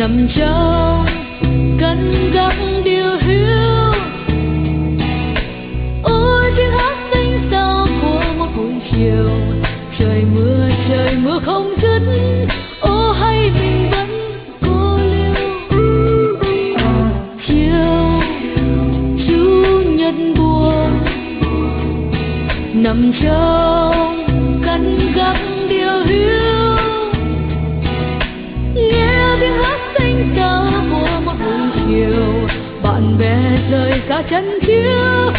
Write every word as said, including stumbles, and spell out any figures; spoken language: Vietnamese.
nằm trong cánh gác điều hiu. Ôi tiếng hát xinh xao của một buổi chiều, trời mưa trời mưa không dứt. Ô hay mình vẫn cô liêu. Chiều chủ nhật buồn nằm trong cánh gác điều hiu, nghe tiếng hát xinh xao của một buổi chiều. Bạn bè rời xa chân chiếu,